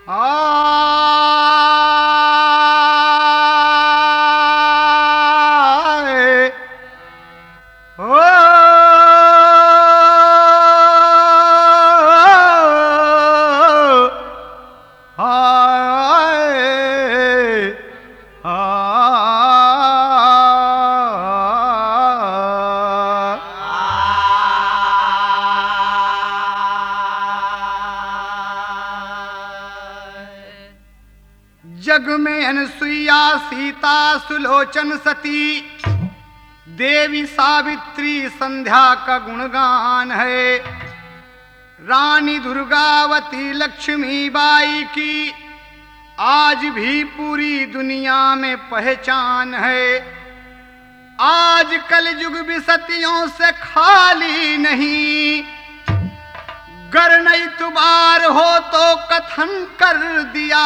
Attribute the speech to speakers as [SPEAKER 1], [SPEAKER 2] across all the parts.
[SPEAKER 1] आए ओ जग में अनसुईया सीता सुलोचन सती देवी सावित्री संध्या का गुणगान है। रानी दुर्गावती लक्ष्मी बाई की आज भी पूरी दुनिया में पहचान है। आज कल युग भी सतियों से खाली नहीं, गर नहीं तुबार हो तो कथन कर दिया।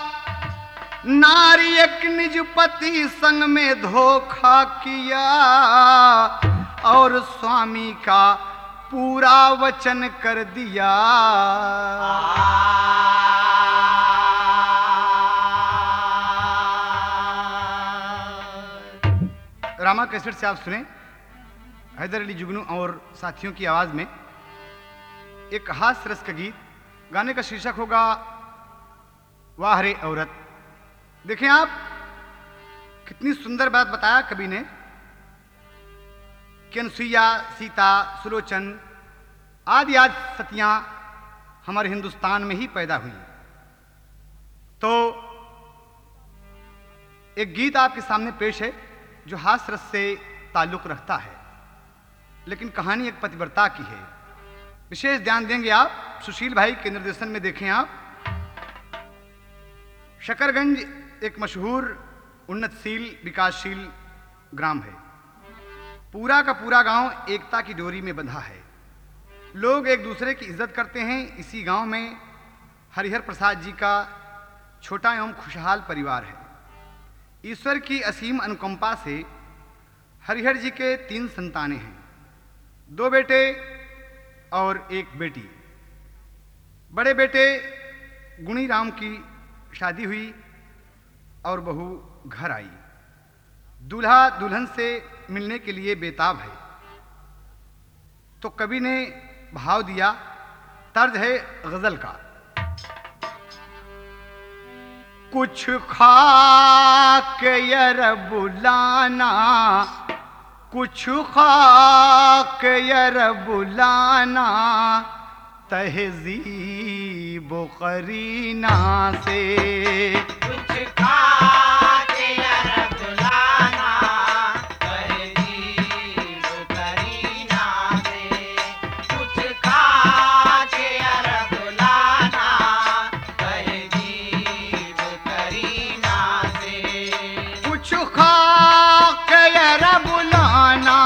[SPEAKER 1] नारी एक निज पति संग में धोखा किया और स्वामी का पूरा वचन कर दिया। रामा कैसेट से आप सुने हैदर अली जुगनू और साथियों की आवाज में एक हास्य रस का गीत। गाने का शीर्षक होगा वाह रे औरत। देखें आप, कितनी सुंदर बात बताया कवि ने कि अनसुईया, सीता, सुलोचन आदि आदि सतियां हमारे हिंदुस्तान में ही पैदा हुई। तो एक गीत आपके सामने पेश है जो हास्य रस से ताल्लुक रखता है, लेकिन कहानी एक पतिव्रता की है। विशेष ध्यान देंगे आप, सुशील भाई के निर्देशन में देखें आप। शकरगंज एक मशहूर उन्नतशील विकासशील ग्राम है। पूरा का पूरा गांव एकता की डोरी में बंधा है। लोग एक दूसरे की इज्जत करते हैं। इसी गांव में हरिहर प्रसाद जी का छोटा एवं खुशहाल परिवार है। ईश्वर की असीम अनुकंपा से हरिहर जी के 3 संतानें हैं, 2 बेटे और 1 बेटी। बड़े बेटे गुणीराम की शादी हुई और बहू घर आई। दूल्हा दुल्हन से मिलने के लिए बेताब है। तो कवि ने भाव दिया, तर्ज है गजल का। कुछ खा के यर बुलाना, कुछ खा के यर बुलाना, तहजीब करीना से।
[SPEAKER 2] कुछ खा के यर बुलाना, तहजीब करीना से। कुछ खा के यर बुलाना, तहजीब करीना से।
[SPEAKER 1] कुछ खा के यर बुलाना,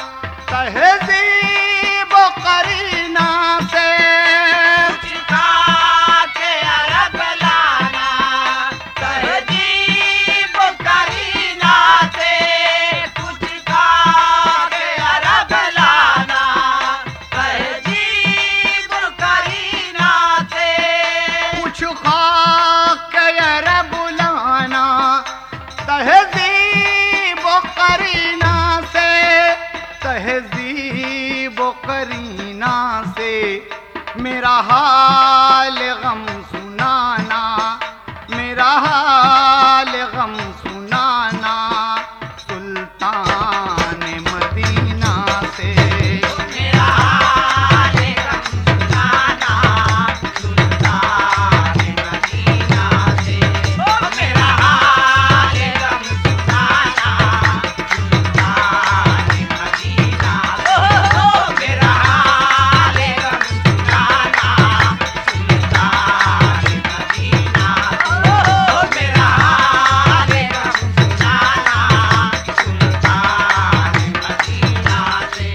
[SPEAKER 1] तहजीब करीना से।
[SPEAKER 2] कुछ खा के यर बुलाना, तहजीब करीना से। कुछ खा के यर बुलाना, तहजीब करीना से।
[SPEAKER 1] कुछ खा के यर बुलाना, तहजीब करीना से। तहजीब करीना से मेरा हाल गम सुनाना, मेरा हाल गम सुनाना, सुल्तान मदीना से।
[SPEAKER 2] मेरा हाल गम सुनाना, सुल्तान मदीना से। मेरा हाल गम सुनाना, सुल्तान मदीना से। मेरा हाल गम सुनाना, सुल्तान मदीना से। मेरा हाल गम सुनाना, सुल्तान मदीना से।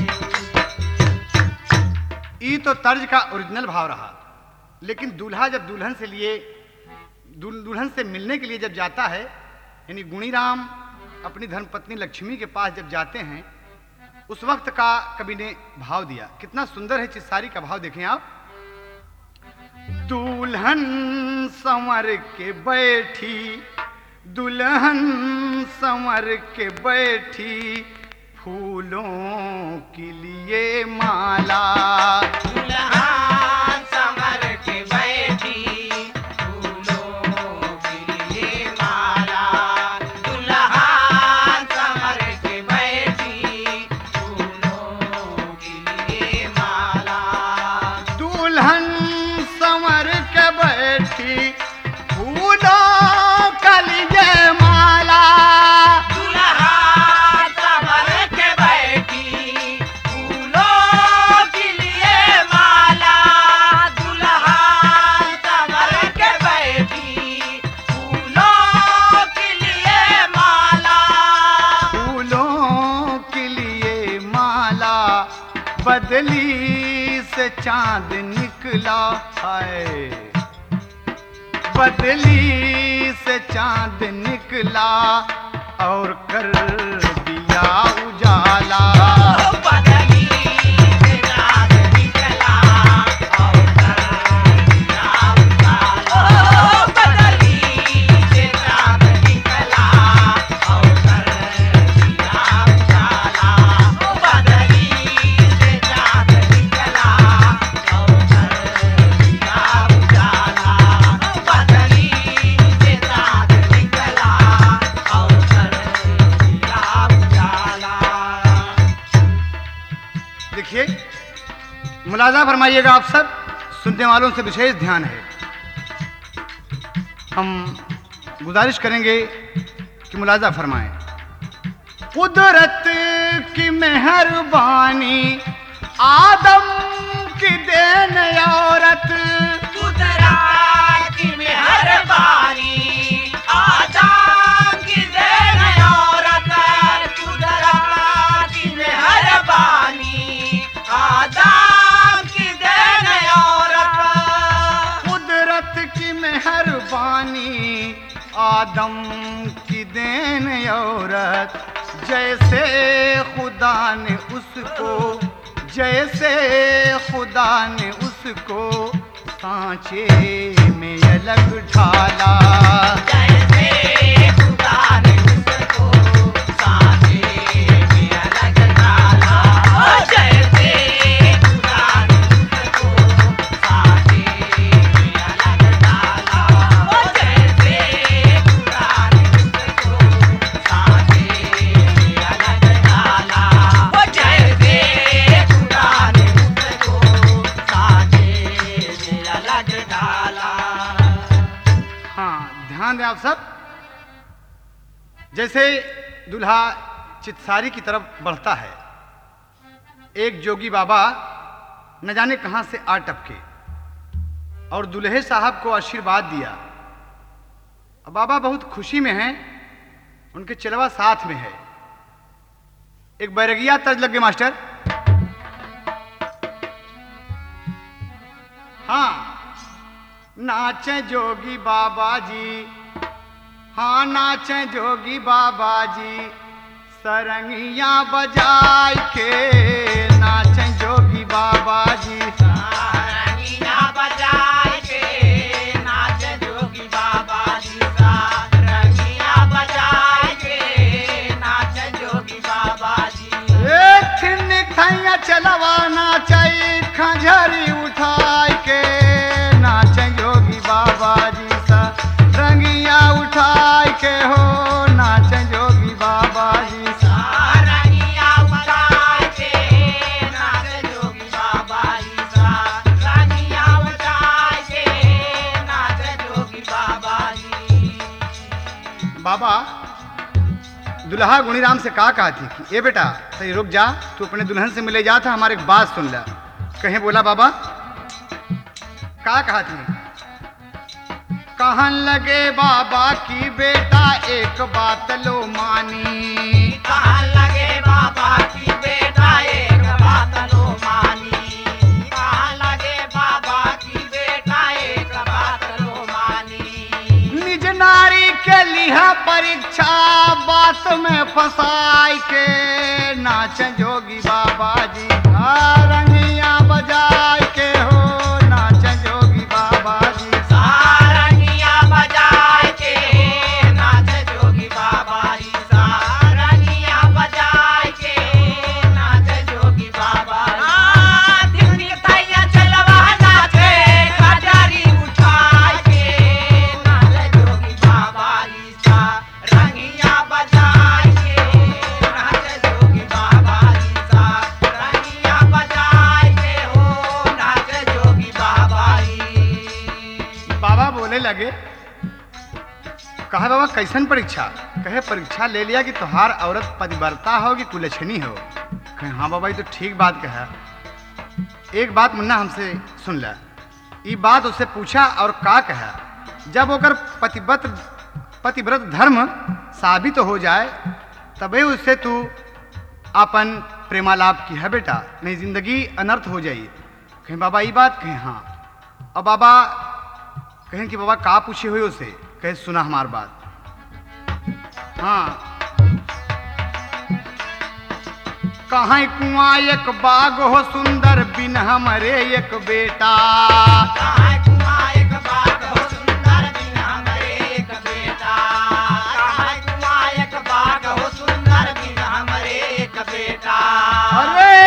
[SPEAKER 1] ये तो तर्ज का ओरिजिनल भाव रहा, लेकिन दूल्हा जब दुल्हन से लिए दुल्हन से मिलने के लिए जब जाता है, यानी गुणीराम अपनी धर्मपत्नी लक्ष्मी के पास जब जाते हैं, उस वक्त का कवि ने भाव दिया। कितना सुंदर है चित्सारी का भाव, देखें आप। दुल्हन संवर के बैठी, दुल्हन संवर के बैठी, फूलों के लिए माला।
[SPEAKER 2] दुल्हन संवर के बैठी, फूलों के लिए माला। दुल्हन संवर के बैठी, फूलों के लिए माला।
[SPEAKER 1] दुल्हन संवर के बैठी, फूलों के लिए माला।
[SPEAKER 2] दुल्हन संवर के बैठी, फूलों के लिए माला। दुल्हन संवर के बैठी, फूलों के लिए माला।
[SPEAKER 1] फूलों के लिए माला, बदली से चांद निकला है, बदली से चांद निकला और कर दिया उजाला।
[SPEAKER 2] बदली से चाँद निकला और कर दिया उजाला। बदली से चाँद निकला और कर दिया उजाला। बदली से चाँद निकला और कर दिया उजाला। बदली से चाँद निकला और कर दिया उजाला।
[SPEAKER 1] देखिए, मुलाजा फरमाइएगा आप सब, सुनने वालों से विशेष ध्यान है। हम गुजारिश करेंगे कि मुलाजा फरमाएं। कुदरत की मेहरबानी, आदम की देन औरत।
[SPEAKER 2] कुदरत की मेहरबानी, आदम की देन औरत। कुदरत की मेहरबानी, आदम की देन औरत।
[SPEAKER 1] कुदरत की मेहरबानी, आदम की देन औरत। जैसे खुदा ने उसको, जैसे खुदा ने उसको सांचे में अलग ढाला।
[SPEAKER 2] जैसे खुदा ने उसको सांचे में अलग डाला। जैसे खुदा ने उसको सांचे में अलग डाला। जैसे खुदा ने उसको सांचे में अलग डाला। जैसे खुदा ने उसको सांचे में अलग डाला।
[SPEAKER 1] हाँ, ध्यान दें आप सब। जैसे दूल्हा चितसारी की तरफ बढ़ता है, एक जोगी बाबा न जाने कहां से आ टपके और दूल्हे साहब को आशीर्वाद दिया। अब बाबा बहुत खुशी में हैं, उनके चलवा साथ में है। एक बैरगिया तर्ज लग गए मास्टर। हाँ, नाचे जोगी बाबा जी, हाँ नाचे जोगी बाबा जी, सरंगिया बजाय के नाचे जोगी बाबा जी।
[SPEAKER 2] सारंगिया बजाए के नाच जोगी बाबा जी। सारंगिया बजाए के नाच जोगी बाबा जी।
[SPEAKER 1] एक निखैया चलवा नाचे, खंजरी उठाय के नाचे जोगी बाबा जी। रंगिया उठाय के हो नाचे जोगी बाबा जी।
[SPEAKER 2] सारंगिया बजाए के नाच जोगी बाबा जी। सारंगिया बजाए के नाच जोगी बाबा जी।
[SPEAKER 1] बाबा दुल्हा गुणीराम से कहा थी कि ए बेटा सही रुक जा, तू अपने दुल्हन से मिले जा था, हमारे एक बात सुन ला। कहे बोला बाबा, कहा थी? कहन लगे बाबा की बेटा एक बात लो मानी।
[SPEAKER 2] कहन लगे बाबा की बेटा एक बात लो मानी। कहन लगे बाबा की बेटा एक बात लो मानी।
[SPEAKER 1] निज नारी के लिहा परीक्षा, बात में फंसाई के नाच जोगी बाबा जी। रंगिया बजाय के हो नाच जोगी बाबा पढ़े लगे। कहा बाबा कैसन परीक्षा? कहे परीक्षा ले लिया कि तुहार औरत पतिव्रता हो कि कुलक्षणी हो। कहे हाँ बाबा ये तो ठीक बात कहा। एक बात मुन्ना हमसे सुन ला। ये बात उससे पूछा और का कहा, जब ओकर पतिव्रत धर्म साबित हो जाए तबे उससे तू अपन प्रेमालाप की है बेटा, नहीं जिंदगी अनर्थ हो जाई। कहें बाबा ये बात? कहें हाँ। अब बाबा कहें कि बाबा का पूछे हुए उसे? कहे सुना हमार बात। हाँ कहाँ कुआं एक बाग हो सुंदर बिन हमरे एक बेटा।
[SPEAKER 2] कहाँ कुआं एक बाग हो सुंदर बिन हमरे एक बेटा। कहाँ कुआं एक बाग हो सुंदर बिन हमरे एक बेटा।
[SPEAKER 1] अरे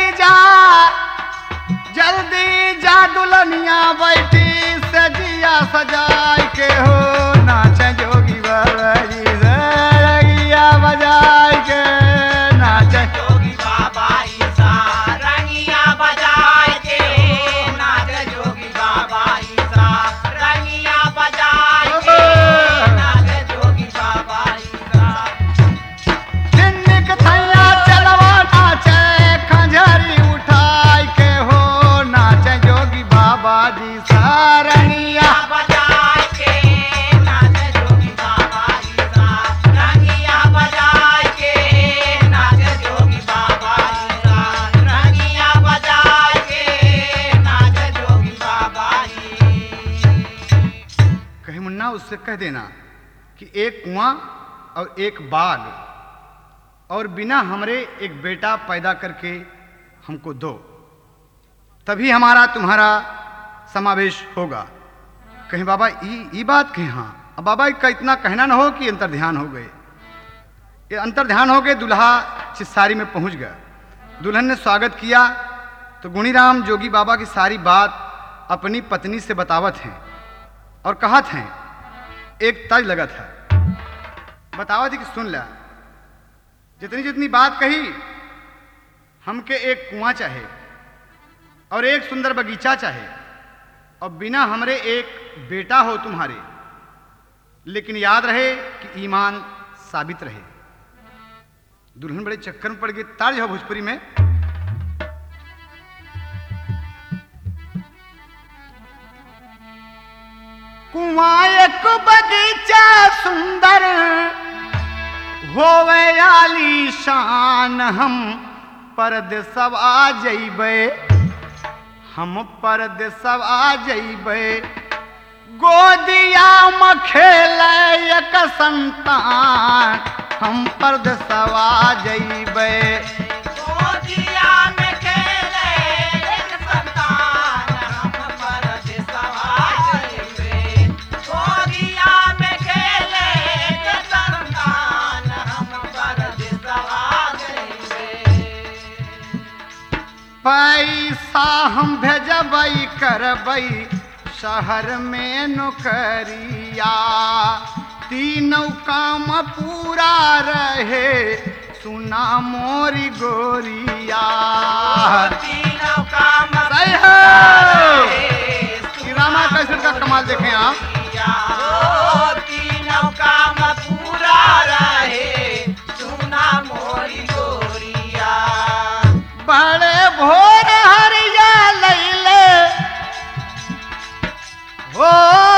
[SPEAKER 1] जल्दी जा दुल्हनिया बैठी सजिया सजाए के हो नाच जोगी बाबा जी रंगिया बजाए के नाच
[SPEAKER 2] जोगी बाबा ईसा रंगिया बजाए के नाच जोगी बाबा ईसा रंगिया बजाए के नाच जोगी बाबा ईसा।
[SPEAKER 1] सिन्निक थैया चलवा नाचे खंजरी उठाए के हो नाच जोगी बाबा जी सारंगिया
[SPEAKER 2] बजाए के नाच जोगी बाबा ईसा रंगिया बजाए के नाच जोगी बाबा ईसा रंगिया बजाए के नाच जोगी बाबा ईसा।
[SPEAKER 1] कहे मुन्ना उससे कह देना कि एक कुआं और एक बाग और बिना हमरे एक बेटा पैदा करके हमको दो, तभी हमारा तुम्हारा समावेश होगा। कहीं बाबा ये बात कहें हाँ। अब बाबा का इतना कहना ना हो कि अंतर्ध्यान हो गए। ये अंतर्ध्यान हो गए, दूल्हा चिस्सारी में पहुंच गया। दुल्हन ने स्वागत किया तो गुणीराम जोगी बाबा की सारी बात अपनी पत्नी से बतावत हैं और कहत हैं। एक तज लगत है, बतावत है कि सुन ला, जितनी जितनी बात कही, हमके एक कुआं चाहे और एक सुंदर बगीचा चाहे और बिना हमरे एक बेटा हो तुम्हारे, लेकिन याद रहे कि ईमान साबित रहे। दुल्हन बड़े चक्कर में पड़ गई। तार्ज हो भोजपुरी में। कुआं एक बगीचा सुंदर होवे आलीशान, हम परदेसवा जइबे, हम परदेसवा जइबे, गोदिया में खेले एक संतान, हम परदेसवा जइबे।
[SPEAKER 2] गोदिया में खेले एक संतान, हम परदेसवा जइबे। गोदिया में खेले एक संतान, हम परदेसवा जइबे।
[SPEAKER 1] पैसा हम भेजबई करबई शहर में नौकरिया, तीनों काम पूरा रहे सुना मोरी गोरिया।
[SPEAKER 2] तीनों काम
[SPEAKER 1] सही है। रामा कैसेट का कमाल देखें आप।
[SPEAKER 2] तीनों काम पूरा रहे सुना मोरी गोरिया।
[SPEAKER 1] बड़े भोर हरिया लैले हो,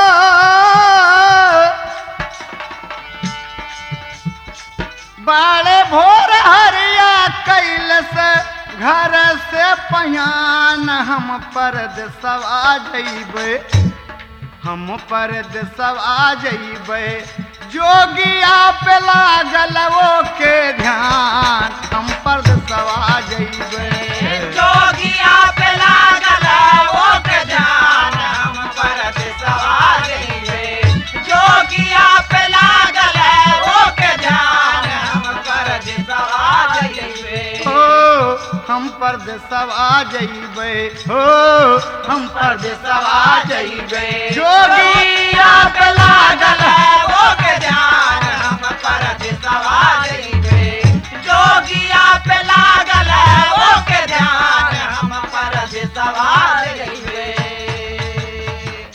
[SPEAKER 1] बड़े भोर हरिया कैल से घर से पहचान, हम परदेसवा जइबे, हम परदेसवा जइबे, जोगिया पे लागल वो के ध्यान, हम परदेसवा जइबे।
[SPEAKER 2] जोगिया पे लागल वो के ध्यान, हम परदेसवा जइबे। जोगिया पे लागल वो के ध्यान, हम परदेसवा जइबे।
[SPEAKER 1] हो हम परदेसवा जइबे, हो हम परदेसवा जइबे, जोगिया पे लागल
[SPEAKER 2] वो के ध्यान, हम परदेसवा जइबे। जोगिया पे लागल वो के ध्यान, हम परदेसवा जइबे।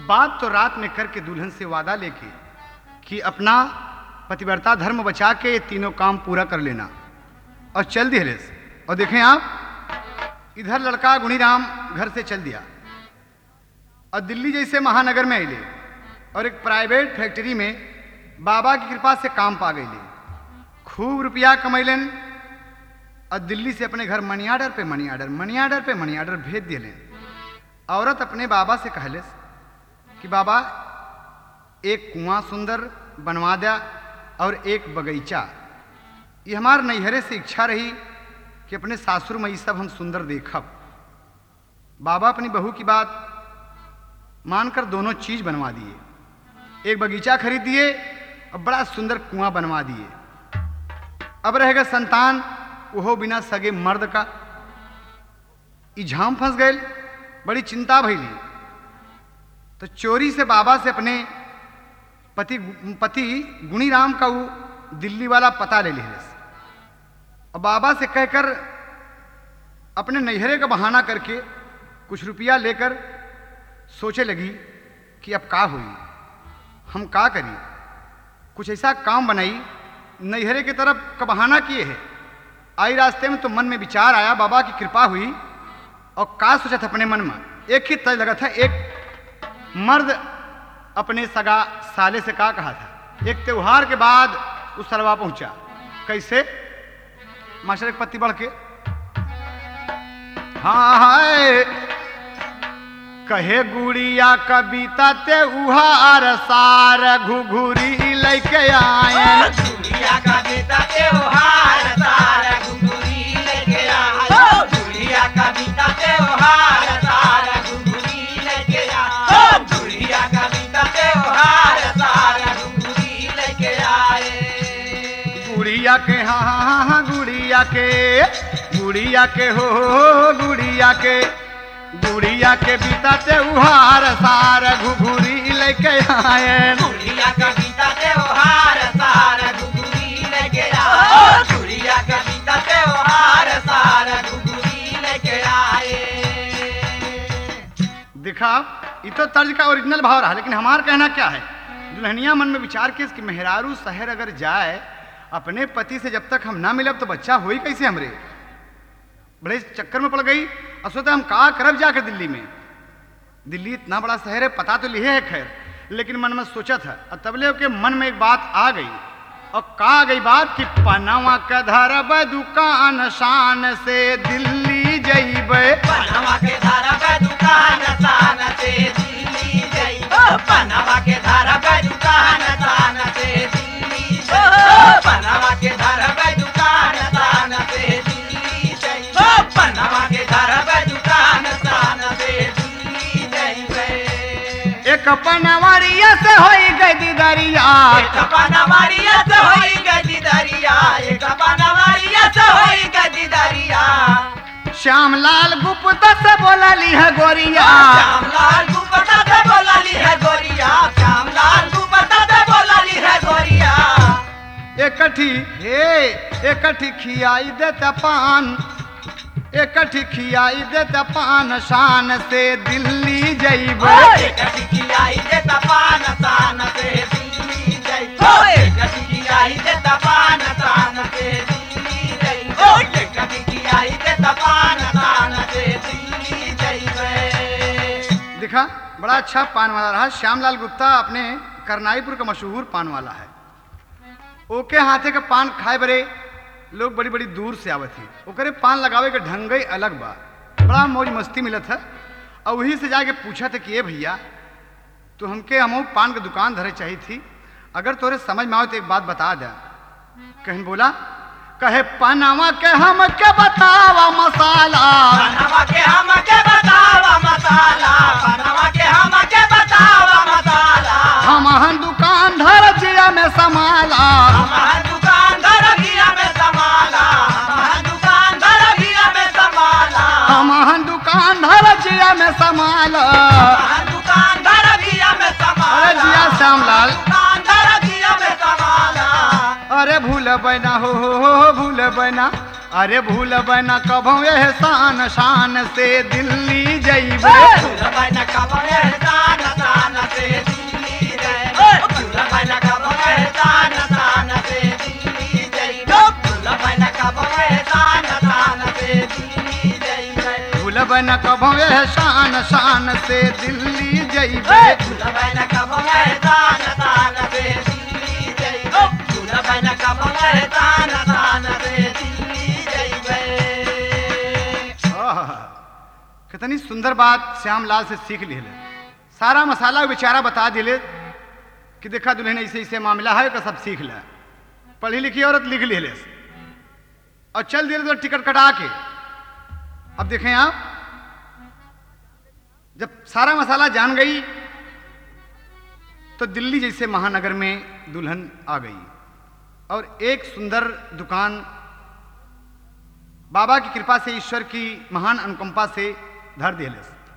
[SPEAKER 1] बात तो रात में करके दुल्हन से वादा लेके कि अपना पतिव्रता धर्म बचा के ये तीनों काम पूरा कर लेना, और चल दिए। और देखें आप, इधर लड़का गुणीराम घर से चल दिया और दिल्ली जैसे महानगर में अले और एक प्राइवेट फैक्ट्री में बाबा की कृपा से काम पा गई, खूब रुपया कमैलन और दिल्ली से अपने घर मनी आर्डर पे मनी आर्डर, मनी आर्डर पे मनी आर्डर भेज दिले। औरत अपने बाबा से कहले कि बाबा एक कुआं सुंदर बनवा दिया और एक बगीचा। ये हमार नैहरे से इच्छा रही कि अपने सासुर में ये सब हम सुंदर देखब। बाबा अपनी बहू की बात मानकर दोनों चीज बनवा दिए, एक बगीचा खरीद दिए और बड़ा सुंदर कुआं बनवा दिए। अब रहेगा संतान, वो बिना सगे मर्द का। झाम फंस गए, बड़ी चिंता भैली, तो चोरी से बाबा से अपने पति गुणीराम का वो दिल्ली वाला पता ले लिया और बाबा से कहकर अपने नैहरे का बहाना करके कुछ रुपया लेकर सोचे लगी कि अब का हुई, हम का करी। कुछ ऐसा काम बनाई, नैहरे की तरफ का बहाना किए है। आई रास्ते में तो मन में विचार आया, बाबा की कृपा हुई और का सोचा था अपने मन में, एक ही तय लगा था। एक मर्द अपने सगा साले से का कहा था, एक त्योहार के बाद उस सरवा पहुंचा। कैसे? मास्टर एक पत्ती बढ़ के, हाँ हाय कहे गुड़िया कविता त्योहार सार घुघुरी लेके आए,
[SPEAKER 2] गुड़िया कविता त्योहार सार घुघुरी लेके आए, गुड़िया कविता त्योहार सार घुघुरी लेके आए, गुड़िया कविता त्योहार सार घुघुरी लेके आए।
[SPEAKER 1] गुड़िया के हाँ गुड़िया के हो गुड़िया के बीता त्योहार सार घुघुरी लेके आए,
[SPEAKER 2] गुड़िया कविता त्योहार सार घुघुरी लेके आए, गुड़िया कविता त्योहार सार घुघुरी लेके आए।
[SPEAKER 1] दिखा, ये तो तर्ज का ओरिजिनल भाव रहा, लेकिन हमारा कहना क्या है, दुल्हनिया मन में विचार के कि मेहरारू शहर अगर जाए अपने पति से जब तक हम ना मिलब तो बच्चा हो ही कैसे हमरे। बड़े चक्कर में पड़ गई और सोचा हम का करब जाकर दिल्ली में। दिल्ली इतना बड़ा शहर है, पता तो लिए है खैर, लेकिन मन में सोचा था। और तबले के मन में एक बात आ गई, और का आ गई बात कि पनवा के धरब दुकान शान से दिल्ली जइबे,
[SPEAKER 2] पनवा के धरब दुकान शान से दिल्ली जइबे, पनवा के धरब दुकान शान से दिल्ली जइबे, पनवा के धरब दुकान शान से दिल्ली जइबे, पनवा के धरब दुकान शान से दिल्ली जइबे।
[SPEAKER 1] एक पनवरिया से होई गई दीदरिया,
[SPEAKER 2] एक पनवरिया से होई गई दरिया, एक पनवरिया से होई गई दरिया।
[SPEAKER 1] श्यामलाल गुप्ता से बोलली है गोरिया,
[SPEAKER 2] श्यामलाल गुप्ता से बोलली है गोरिया, श्यामलाल गुप्ता से बोलली है गोरिया।
[SPEAKER 1] एकठी खियाई देता पान, एकठी खियाई देता पान शान से दिल्ली जइबे,
[SPEAKER 2] एकठी खियाई देता पान शान से दिल्ली जइबे, एकठी खियाई देता पान शान से दिल्ली जइबे, एकठी खियाई देता पान शान से दिल्ली जइबे।
[SPEAKER 1] दिखा, बड़ा अच्छा पान वाला रहा। श्यामलाल गुप्ता अपने करनाईपुर का मशहूर पान वाला है। ओके हाथे का पान खाए बरे लोग बड़ी बड़ी दूर से आवत है, ओकरे पान लगावे के ढंग ही अलग बा, बड़ा मौज मस्ती मिलत है। और वहीं से जाके पूछा था कि ये भैया तो हमके हमो पान की दुकान धरे चाहिए थी, अगर तोरे समझ में आओ तो एक बात बता दे। कहन बोला, कहे पनवा के हम के बतावा मसाला,
[SPEAKER 2] पनवा के हम के बतावा मसाला, पनवा के हम के बतावा मसाला।
[SPEAKER 1] हम दुकान धर जिया में समाला,
[SPEAKER 2] हमार दुकान दरगिया में समाला, हमार दुकान दरगिया में समाला,
[SPEAKER 1] हम दुकान धर जिया में समाला।
[SPEAKER 2] हमार दुकान दरगिया में समाला।
[SPEAKER 1] अरे जिया श्यामलाल,
[SPEAKER 2] दुकान दरगिया में समाला।
[SPEAKER 1] अरे भूल बना हो भूल बना, अरे भूल बना कभो एहसान शान से दिल्ली जइबे,
[SPEAKER 2] भूल बना कब एहसान शान
[SPEAKER 1] भूलबे न कभो एहसान शान से दिल्ली जइबे
[SPEAKER 2] भूलबै न कबो एहसान शान से दिल्ली जइबे भूलबै न कबो एहसान शान से दिल्ली जइबे।
[SPEAKER 1] कितनी सुंदर बात श्यामलाल से सीख ली। सारा मसाला बेचारा बता दिले कि देखा दुल्हन ऐसे ऐसे मामला है का सब सीख ले। पढ़ी लिखी औरत लिख ले और चल दिए तो टिकट कटा के। अब देखें आप, जब सारा मसाला जान गई तो दिल्ली जैसे महानगर में दुल्हन आ गई और एक सुंदर दुकान बाबा की कृपा से, ईश्वर की महान अनुकंपा से धर दिले।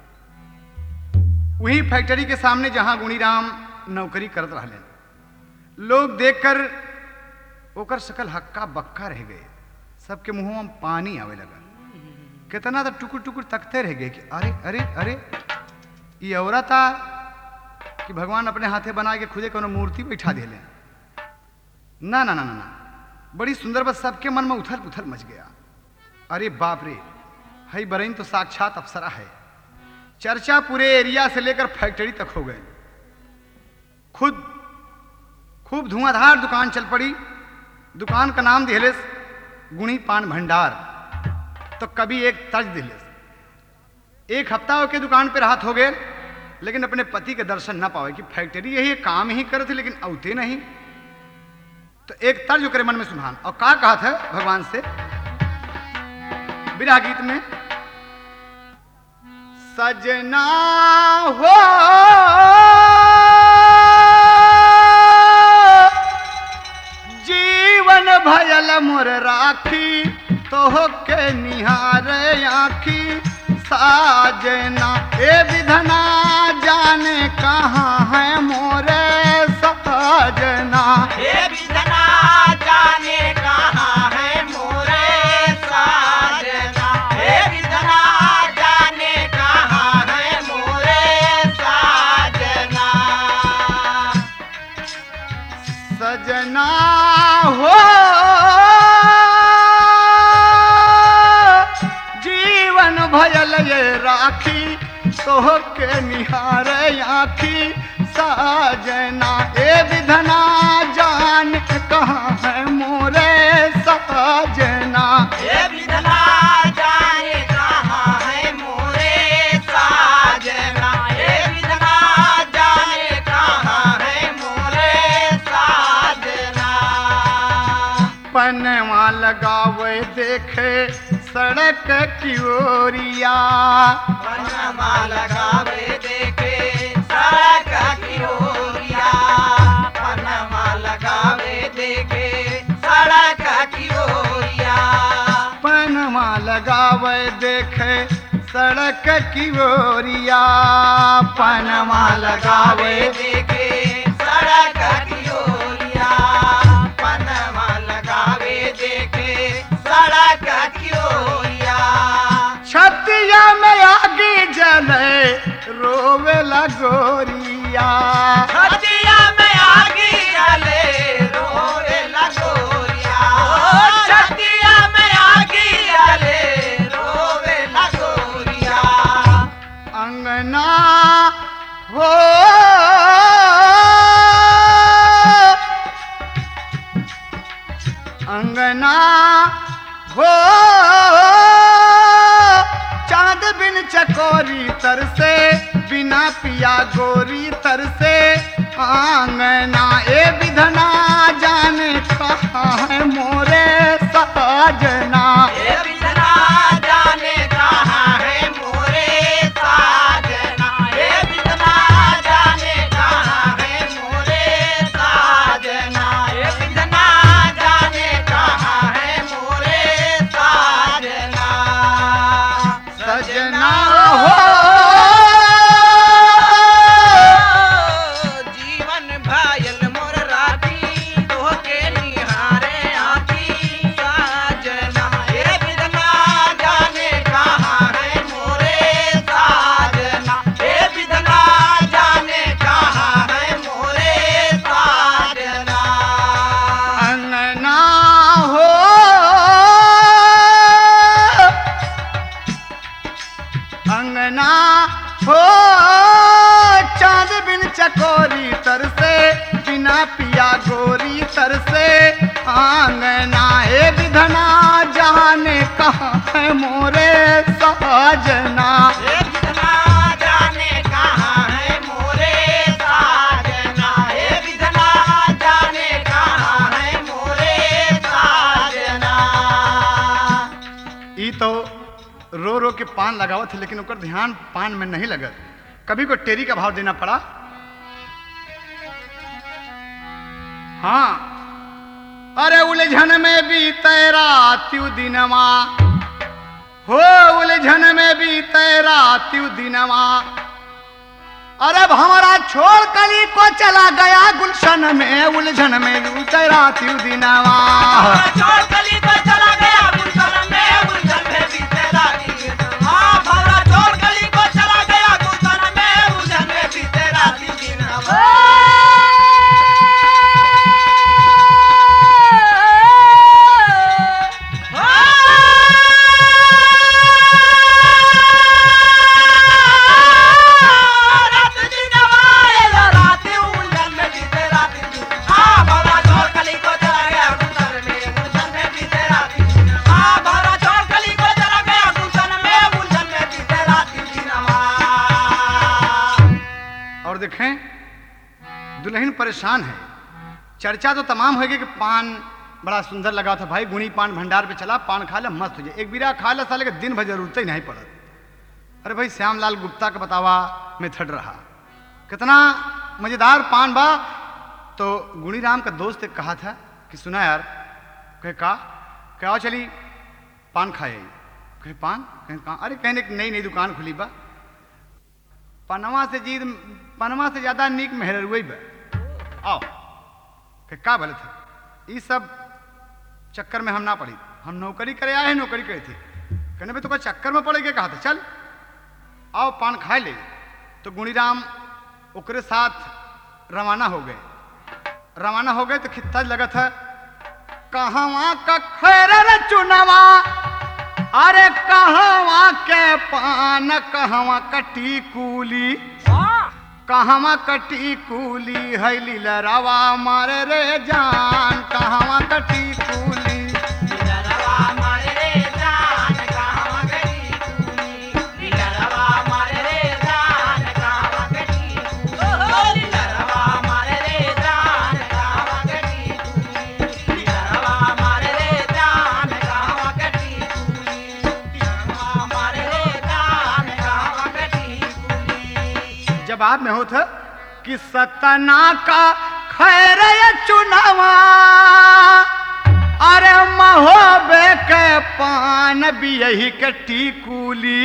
[SPEAKER 1] वही फैक्ट्री के सामने जहां गुणीराम नौकरी करत रहले, लोग देखकर ओकर शकल हक्का बक्का रह गए। सबके मुंहों में पानी आवे लगा। कितना तो टुकुर टुकुर तकते रह गए कि अरे अरे अरे ये औरत आ कि भगवान अपने हाथे बना के खुदे कोनो मूर्ति बैठा दे ले। ना ना ना ना ना, बड़ी सुंदर। बस सबके मन में उथल पुथल मच गया। अरे बाप रे, हई बरईन तो साक्षात अप्सरा है। चर्चा पूरे एरिया से लेकर फैक्ट्री तक हो गए। खुद खूब धुआंधार दुकान चल पड़ी। दुकान का नाम दिले गुणी पान भंडार। तो कभी एक तर्ज दिले। एक हफ्ता होके दुकान पे राहत हो गए, लेकिन अपने पति के दर्शन ना पावे कि फैक्ट्री यही काम ही करे थे लेकिन औते नहीं। तो एक तर्ज करे मन में सुनान और का कहा था भगवान से विरह गीत में, सजना हो जीवन भयल मोर राखी तो के निहारे आखी साजना ए विधना जाने कहाँ है मोरे साजना।
[SPEAKER 2] हे विधना जाने कहाँ है मोरे साजना। हे विधना जाने कहाँ है मोरे साजना।
[SPEAKER 1] सजना हो जीवन भयल ये राखी तो के निहारे आखी साजना ए विधना जान कहाँ है मोरे साजना।
[SPEAKER 2] हे विधना जाने कहाँ है मोरे साजना। हे विधना जाने कहाँ है मोरे साजना।
[SPEAKER 1] पनवा लगावे देखे सड़क की ओरिया
[SPEAKER 2] पनमा लगावे देखे सड़क की ओरिया। पनमा लगावे देखे सड़क की ओरिया।
[SPEAKER 1] पनवा लगावे देखे सड़क की ओरिया। पनवा लगावे
[SPEAKER 2] देखे सड़क की ओरिया। पनमा लगावे देखे सड़क की ओरिया।
[SPEAKER 1] छतिया में आगे जले रोवे लगोरिया।
[SPEAKER 2] छतिया में आगी जले रोवे लगोरिया। छतिया में आगी जले रोवे लगोरिया।
[SPEAKER 1] अंगना हो अंगना हो चांद बिन चकोरी तरसे बिना पिया गोरी तरसे आंगना ए विधना जाने कहाँ है मोरे साजना।
[SPEAKER 2] हे विधना जाने कहाँ है मोरे साजना। हे विधना जाने कहाँ है मोरे साजना। हे विधना जाने कहाँ है मोरे साजना।
[SPEAKER 1] सजना हो
[SPEAKER 2] जीवन भायल मोर राती तोहके निहारे आती साजना।
[SPEAKER 1] चकोरी तरसे, बिना पिया गोरी तरसे, आंगना है विधना जाने कहाँ है मोरे साजना।
[SPEAKER 2] हे विधना जाने कहाँ है मोरे साजना, हे विधना जाने कहाँ है मोरे साजना।
[SPEAKER 1] ई तो रो रो के पान लगावत है, लेकिन ओकर ध्यान पान में नहीं लगत। कभी को टेरी का भाव देना पड़ा। हाँ, अरे उलझन में भी तैरा त्यू दिनमा, हो उलझन में भी तैरा त्यू दिनमा, अरे हमारा छोड़ कली को चला गया गुलशन में, उलझन में भी तैरा त्यू दिनमा।
[SPEAKER 2] छोड़ कली को चला गया गुलशन में, उलझन में भी तेरा दिन। हाँ भला छोड़ कली को चला गया गुलशन में, उलझन में भी तेरा दिन।
[SPEAKER 1] और देखें, दुल्हन परेशान है। चर्चा तो तमाम होगी कि पान बड़ा सुंदर लगा था भाई, गुणी पान भंडार पे चला, पान खा ले मस्त हो जाए। एक बीरा खा ले साले के दिन भर जरूरत ही नहीं पड़त। अरे भाई श्यामलाल गुप्ता का बतावा मेथड रहा, कितना मजेदार पान बा। तो गुणीराम का दोस्त एक कहा था कि सुना यार, कहे का क्या चली पान खाए, कहे पान, कहे कहाँ, अरे कहने एक नई नई दुकान खुली बा, पनवा से ज्यादा नीक मेहरुई बा, आओ। कहे का बोले थे, ये सब चक्कर में हम ना पड़ी, हम नौकरी करे आए हैं, नौकरी करे थे। कहने भाई तो कोई चक्कर में पड़े के कहा था, चल आओ पान खाए ले। तो गुणीराम ओकरे साथ रवाना हो गए। रवाना हो गए तो खित्ता लगा था, कहवा का खैर चुनवा, अरे कहवा के पान, कहवा कटी कूली, कहवा कटी कूली है लीलरवा मारे रे जान, कहवा कटी कूली।
[SPEAKER 2] लीलरवा मारे रे जान, कहवा कटी कूली, लीलरवा मारे रे जान, कहवा कटी कूली, लीलरवा मारे रे जान, कहवा कटी कूली, लीलरवा मारे रे जान, कहवा कटी कूली, लीलरवा मारे रे जान, कहवा कटी कूली।
[SPEAKER 1] जवाब में होता कि सतना का खैर चुनावा, अरे महोबे के पान बियही के टीकूली,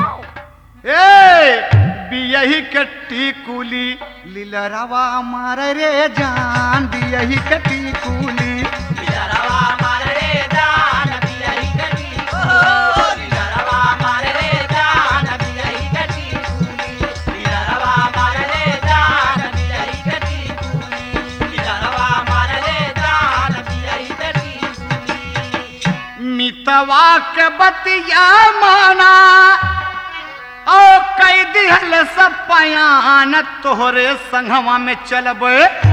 [SPEAKER 1] ए बियही के टीकूली, लीलरवा मारे रे जान, बियही के टीकूली।
[SPEAKER 2] लीलरवा मारे रे जान, बियही के टीकूली, लीलरवा मारे रे जान, बियही के टीकूली, लीलरवा मारे रे जान, बियही के टीकूली, लीलरवा मारे रे जान, बियही के टीकूली।
[SPEAKER 1] मितवा के बतिया माना, ओ कई दिहल सब पयान, तोहरे संगवा में चलबे,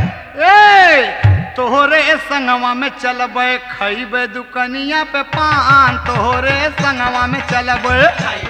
[SPEAKER 1] ए तोहरे संगवा में चलबे, खइबे दुकनिया पे पान, तोहरे संगवा में चलबे,